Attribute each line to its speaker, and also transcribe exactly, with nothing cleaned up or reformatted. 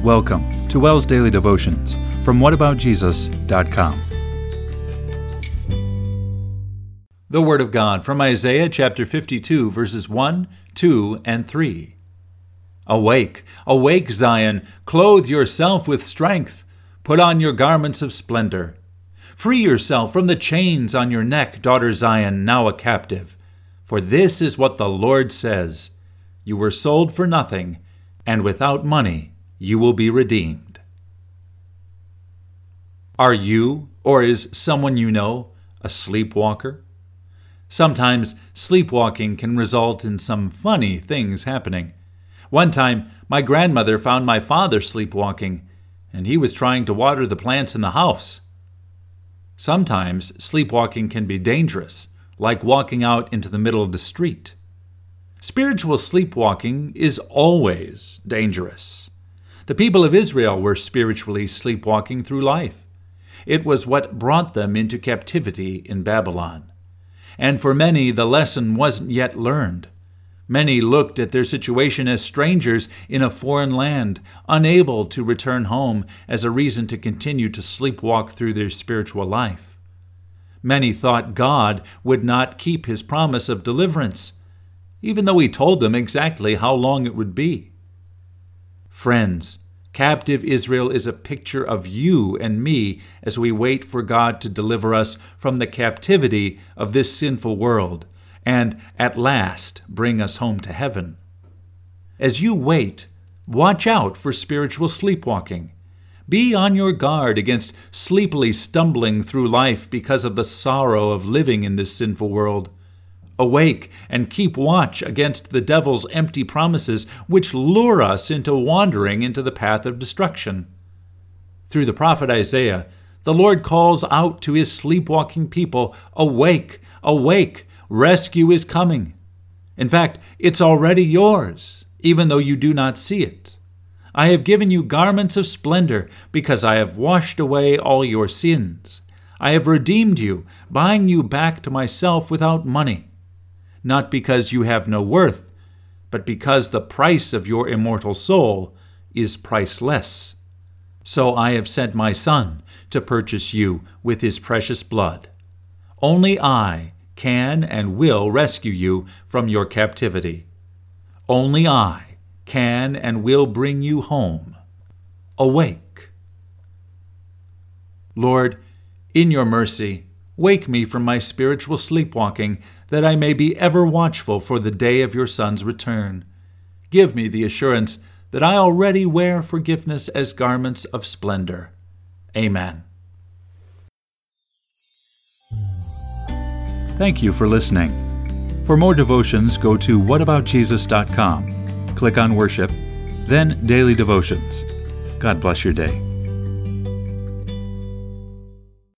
Speaker 1: Welcome to WELS Daily Devotions from what about jesus dot com. The Word of God from Isaiah chapter fifty-two, verses one, two, and three. Awake, awake, Zion, clothe yourself with strength, put on your garments of splendor. Free yourself from the chains on your neck, daughter Zion, now a captive. For this is what the Lord says, you were sold for nothing, and without money you will be redeemed. Are you, or is someone you know, a sleepwalker? Sometimes sleepwalking can result in some funny things happening. One time, my grandmother found my father sleepwalking, and he was trying to water the plants in the house. Sometimes sleepwalking can be dangerous, like walking out into the middle of the street. Spiritual sleepwalking is always dangerous. The people of Israel were spiritually sleepwalking through life. It was what brought them into captivity in Babylon. And for many, the lesson wasn't yet learned. Many looked at their situation as strangers in a foreign land, unable to return home as a reason to continue to sleepwalk through their spiritual life. Many thought God would not keep his promise of deliverance, even though he told them exactly how long it would be. Friends, captive Israel is a picture of you and me as we wait for God to deliver us from the captivity of this sinful world and at last bring us home to heaven. As you wait, watch out for spiritual sleepwalking. Be on your guard against sleepily stumbling through life because of the sorrow of living in this sinful world. Awake and keep watch against the devil's empty promises which lure us into wandering into the path of destruction. Through the prophet Isaiah, the Lord calls out to his sleepwalking people, "Awake, awake, rescue is coming." In fact, it's already yours, even though you do not see it. I have given you garments of splendor because I have washed away all your sins. I have redeemed you, buying you back to myself without money. Not because you have no worth, but because the price of your immortal soul is priceless. So I have sent my Son to purchase you with his precious blood. Only I can and will rescue you from your captivity. Only I can and will bring you home. Awake. Lord, in your mercy, wake me from my spiritual sleepwalking, that I may be ever watchful for the day of your Son's return. Give me the assurance that I already wear forgiveness as garments of splendor. Amen. Thank you for listening. For more devotions, go to what about jesus dot com. Click on Worship, then Daily Devotions. God bless your day.